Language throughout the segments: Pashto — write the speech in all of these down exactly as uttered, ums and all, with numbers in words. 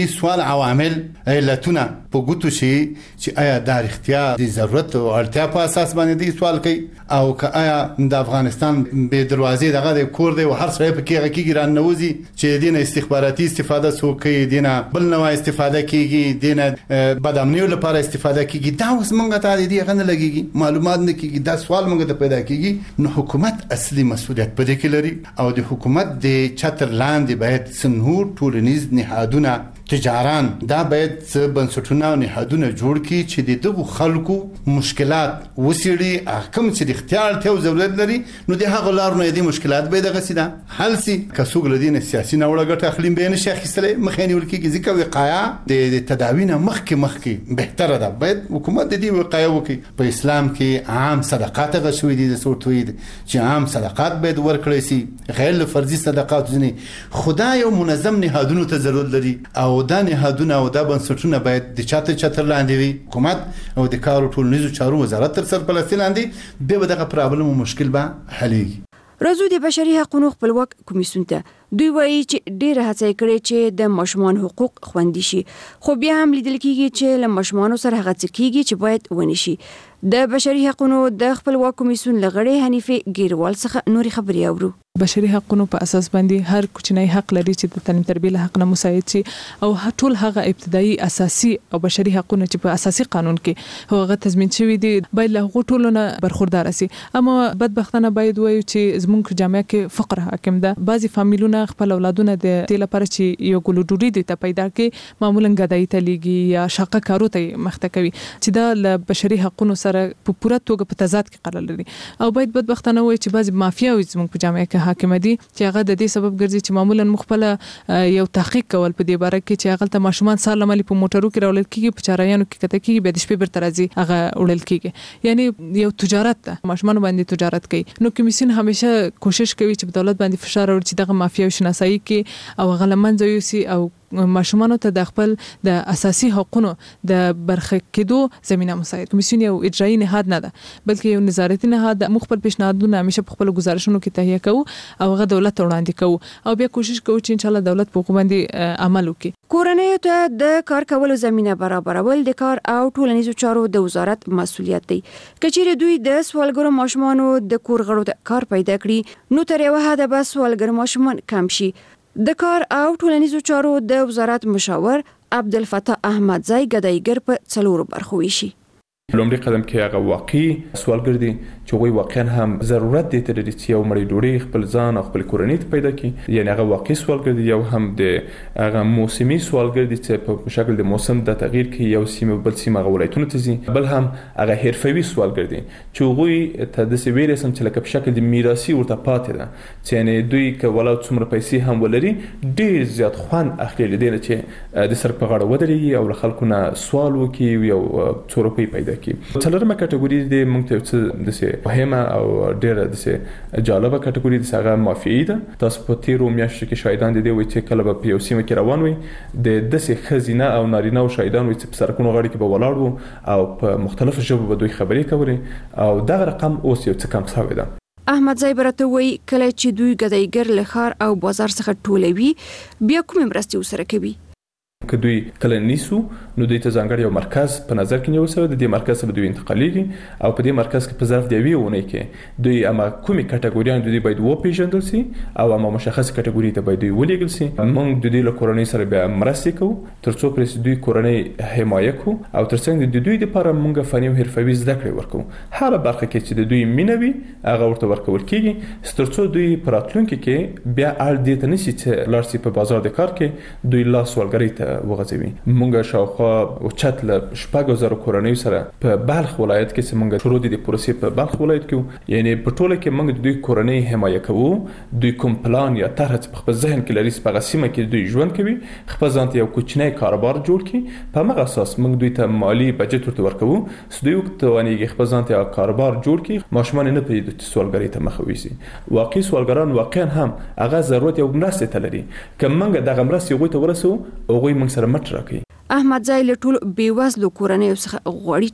سوال عوامل علتونه په ګوتو شي چې آیا د اړتیا د ضرورت او اړتیا په اساس باندې دی سوال کوي او که آیا د افغانستان به دروازې دغه د کور دی او هر څه په کې کېږي رانوځي چې دینه استخباراتي استفاده سو کوي دینه بل نوع استفاده کیږي دینه بدامنیو لپاره استفاده کیږي دا اوس مونږ ته دې غن لګيږي معلومات نه کیږي دا سوال مونږ ته پیدا کیږي نو حکومت اصلي مسؤلیت پدې کې لري او د حکومت د چتر لاندې باید سنور ټولنیز نهادونه تجاران دا باید بنسټونه او نهادونه جوړ کړي چې د دغو خلکو مشکلات وسیړي احکام چې د اختیار ته ضرورت لري نو د هغه لار نه دي مشکلات به دغه سیده حل سي کڅوګ لدین سیاسي نوړه ګټه اخلیم به نه شي خسلې مخینی ولکې ځکه وقایع د تداوی نه مخکې مخکې بهتره ده باید حکومت د دې وقایع وکړي په اسلام کې عام صدقات غشوي دي د سورتوي چې عام صدقات باید ورکړي سي غیر فرضي صدقات ځنی خدای او منظم نهادونو ته ضرورت لري او دا نهادونه او دا بنسټونه باید د چاته چتر لاندې وي حکومت او د کار او ټولنیزو چارو وزارت تر سرپرستۍ لاندې به دغه پرابلم او مشکل به حلېږي. راځو د بشري حقوقو خپلواک کمیسیون ته. دوی وایي چې ډېره هڅه کړې چې د ماشومان حقوق خوندي شي خو بیا هم لیدل کېږي چې له ماشومانو سره هغه څه کېږي چې باید ونی شي. د بشري حقوقو د خپلواک کمیسیون لغړې حنیفه ګیروال څخه نوري خبرې اورو. بشري حقوقو په اساس باندې هر کوچنی حق لري چې د تعلیم تربیه له حق نه مساعد شي او ټول هغه ابتدایي اساسي او بشري حقوقونه چې په اساسي قانون کې هغه تضمین شوی دي باید له ټولو نه برخوردار شي. اما بدبختانه باید وایو چې زموږ جامعه کې فقر حاکم ده. بعضي فامیلونه خپل اولادونه د دې لپاره چې یو ګلو ډوډۍ د ته پیدا کې معمولا غدای ته لګي یا شاقه کارو ته مخته کوي چې دا له بشري حقوقو سره په پوره توګه په تضاد کې قرار لري او باید بدبختانه وایي چې بعضي مافیاوي زموږ په جامعه کې حاکم دي چې هغه د دې سبب ګرځي چې معمولا مخبله یو تحقیق کول په دې باره کې چې هغه ته ماشومان سال لمالي په موټرو کې راولل کېږي په چارایانو کې کته کېږي به د شپې بر ترازي هغه وړل کېږي یعنی یو تجارت ده ماشومان باندې تجارت کوي. نو کمیسیون همیشه کوشش کوي چې په دولت باندې فشار راوړي چې دغه مافیاوي شناسایی کې او غل منځ یوسي او ماشومان ته د خپل د اساسي حقوقو د برخه کېدو زمينه مساعد. کمیسیون یو اجرایی نهاد نه ده بلکې یو نظارتي نهاد. مخبل پیشنهادونه همیشه په خپل گزارشونو کې تهیه کوو او هغه دولت وړاندې کوو او بیا کوشش کوو چې ان شاء الله دولت په باندې عمل وکړي. کورنۍ ته د کار کولو زمينه برابرول د کار او ټولنیزو چارو د وزارت مسؤلیت دی. کچېره دوی د سوالګرو ماشومانو د کور غړو د کار پیدا کړي نو تر یو حده به سوالګر ماشومان کم شي. د کار او ټولنیزو چارو د وزارت مشاور عبدالفتاح احمدزی ګدایګر په څلورو برخو ویشي. لومړی قدم کې هغه واقعي سوالګر دي چې وایي واقعا هم ضرورت دی تر دې چې یو مړی ډوډۍ خپل ځان او خپل کورنۍ ته پیدا کړي یعنی هغه واقعي سوالګر دي. یو هم د هغه موسمي سوالګر دي چې په شکل د موسم د تغییر کې یو سیمه بل سیمه ولایتونو ته ځي. بل هم هغه حرفوي سوالګر دي چې هغوی ته د سویل سم چې لکه په شکل د میراثي ورته پاتې ده چې یعنی دوی که ولا څومره پیسې هم ولري ډیر زیات خوان اخلي لیدل چې د سر په غاړه ودرېږي او له خلکو نه سوال وکړي یو څو روپۍ پیدا کړي. څلورمه کټګوري د موږ ته څه د مهمه او ډیره د جالبه کټګوري د هغه مافیایي ده. تاسو په تیرو میاشتو کې شاهدان دي وي چې کله په یو سیمه کې روان وي د دسې خزینه او نارینه او شاهدان وي چې په سرکونو غاړي کې به ولاړ وو او په مختلفو ژبو به دوی خبرې کولې او دغه رقم اوس یو څه کم شوی ده. احمدزی برته وی کله چې دوی ګدایګر له ښار او بازار څخه ټولوي بیا کوم مرستې وسره کوي. که دوی کله نیسو نو دوی ته ځانګړی یو مرکز په نظر کې نیول شوی د دې مرکز څخه دوی انتقالیږي او په دې مرکز کې په ظرف د یوې اونۍ کې دوی اما کومې کټګوریان دوی باید وپېژندل شي او اما مشخص کټګوري ته باید دوی ولېږل شي. موږ د دوی له کورنۍ سره بیا مرستې کوو تر څو پرې دوی کورنۍ حمایه کوو او ترڅنګ د دوی لپاره موږ فني او حرفوي زده کړې ورکوو. هر برخه کې چې د دوی مینه وي هغه ورته ورکول کېږي تر څو دوی په راتلونکي کې بیا اړ دې ته نشي چې لاړ شي په بازار د کار کې دوی لاس ولګري ته وغځوي. مونږ شاوخوا او چت له شپږ زره کورنۍ سره په بلخ ولایت کې چې مونږ شروع دي د پروسې په بلخ ولایت کې یعنی په ټوله کې مونږ د دوی کورنۍ حمایه کوو. دوی کوم پلان یا طرح په خپل ذهن کې لري په سیمه کې دوی ژوند کوي خپل ځان ته یو کوچنی کاروبار جوړ کړي په هغه اساس مونږ دوی ته مالی بجټ ورته ورکوو چې دوی وکړي خپل ځان ته کاروبار جوړ کړي ماشومان نه پیدا د سوالګرۍ ته مخ وویسي. واقعي سوالګران واقعا هم هغه ضرورت یو مرسته ته لري که مونږ دغه مرسته هغوی ته ورسو هغوی مونږ سره مټ راکړي. احمدزی له ټولو بېوزلو کورنیو څخه غواړي چې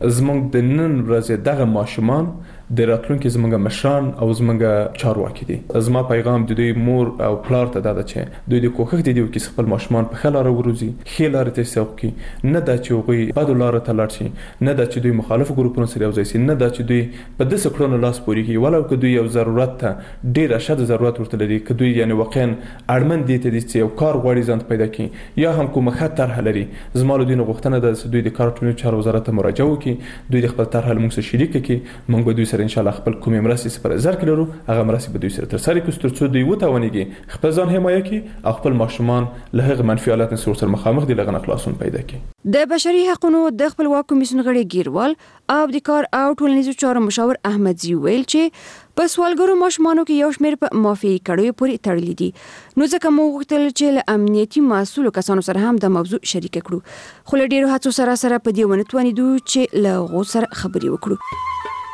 زمونږ د نن ورځې دغه ماشومان د راتلونکي زمونږ مشران او زمونږ چارواکي دي. زما پیغام د دوی مور او پلار ته دا ده چې دوی د کوښښ دي چې خپل ماشومان په ښه لاره وروزي، ښې لارې ته سوق کړي، نه دا چې هغوی بدو لارو ته لاړ شي، نه دا چې دوی مخالفو ګروپونو سره یوځای شي، نه دا چې دوی په داسې کړنو لاس پورې کړي ولو که دوی یو ضرورت ته ډېر اشد ضرورت ورته لري، که دوی یعنې واقعا اړمن دي ته دي چې یو کار غواړي ځان پیدا کړي یا هم کومه ښه طرحه لري. زما له دوی نه غوښتنه ده چې دوی د کار او ټولنیزو چارو وزارت ته مراجعه وکړي، دوی د خپل طرحه له موږ سره شریکه کړي، موږ به دوی سره انشاءالله خپل کومې مرستې چې په نظر کې لرو هغه مرستې به دوی سره ترسره کړو تر څو دوی وتوانېږي خپل ځان حمایه کړي او خپل ماشومان له هغه منفي حالاتو سره مخامخ دي له غنه خلاصون پیدا کړي. د بشري حقوقو د خپلواک کمیسیون غړي ګیروال او د کار او ټولنیزو چارو مشاور احمدزي ویل چې په سوالګرو ماشومانو کې یو شمېر په مافیایي کړیو پورې تړلي دي، نو ځکه موږ غوښتل چې له امنیتي مسؤلو کسانو سره هم د موضوع شریک کړو، خو له ډېرو هڅو سره سره په دې ونه توانېدو چې له هغو سره خبرې وکړو.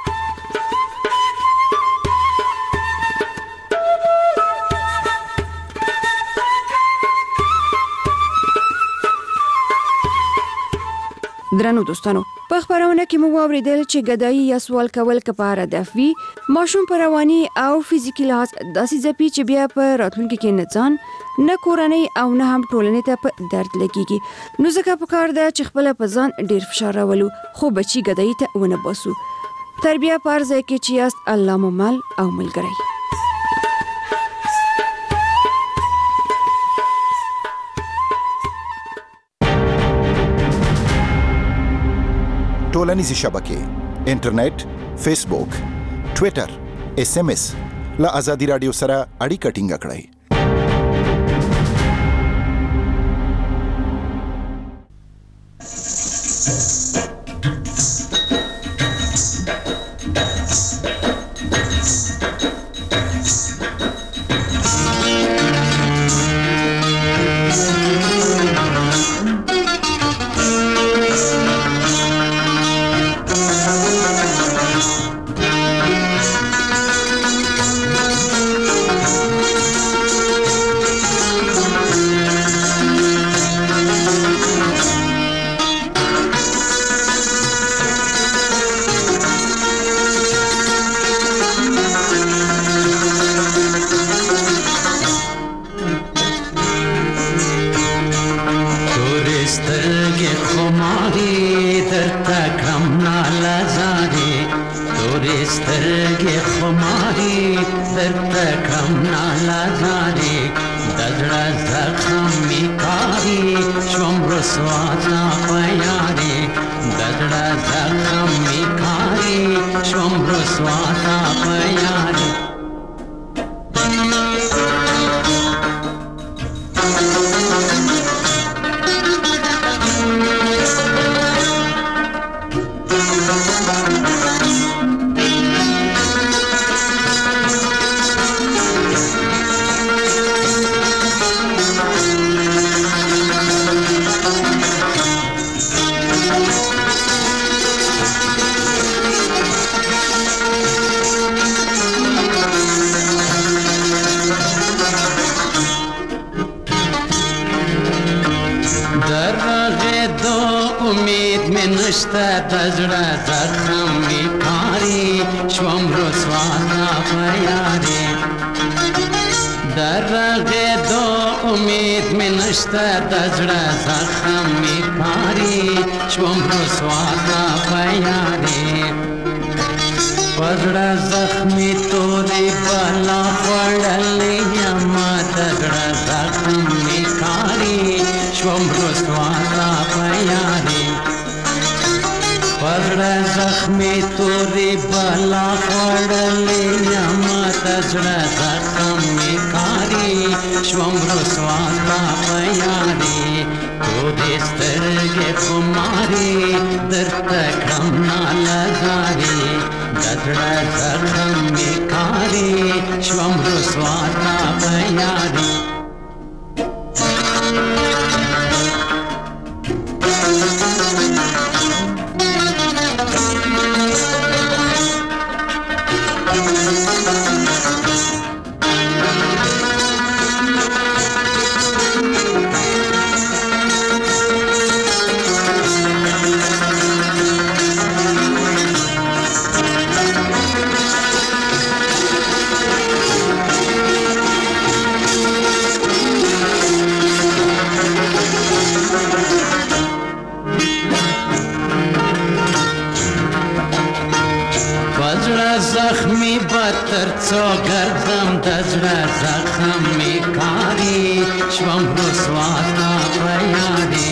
درنو دوستانو، په خبرونه کې مو واوریدل چې ګدایي یا سوال کول کپاره دفوی ماشوم پر رواني او فزیکی لحاظ داسې ځپي چې بیا په راتلونکي کې نه ځان نه کورنۍ او نه هم ټولنې ته په درد لګيږي، نو ځکه په کار ده چې خپل په ځان ډیر فشار راولو خو بچي ګدایي ته ونه باسو. تربیه پرځه کې چې یاست الله مو مل او ملګری. ټولنیزې شبکې انټرنیټ، فیسبوک، ټویټر، اس ام اس له ازادي رادیو سره اړیکه ټینګه کړئ. څو ګرځم د زړه زخم می کاری شوم رسوا تا په یاري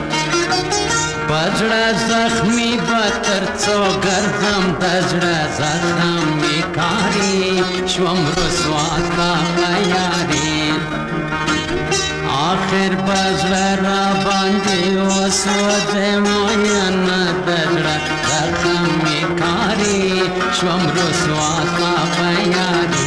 پزړه زخمی بتر څو ګرځم د زړه زخم می کاری شوم رسوا تا په یاري آخر بزړه را باندې وسوځه موین د زړه زخم می کاری شوم رسوا تا په یاري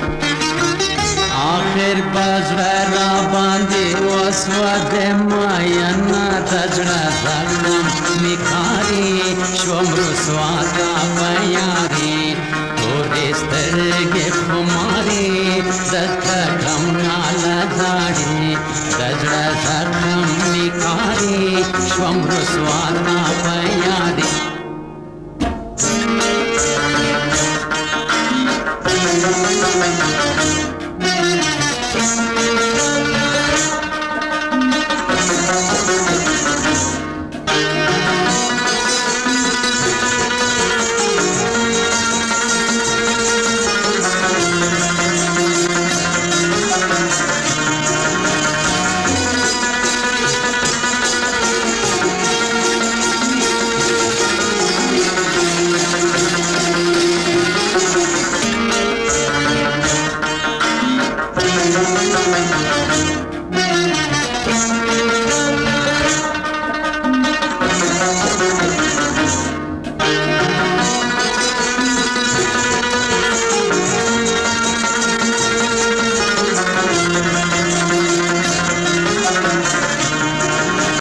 آخر بزړه را باندې وسوځه موین د زړه زخم می کاری شوم رسوا تا په یاري تورې سترګې خماري دته کم ناله زاړي د زړه زخم می کاری شوم رسوا تا په